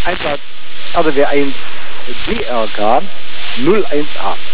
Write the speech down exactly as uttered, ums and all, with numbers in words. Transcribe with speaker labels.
Speaker 1: Einsatz R D W eins D R K null eins A.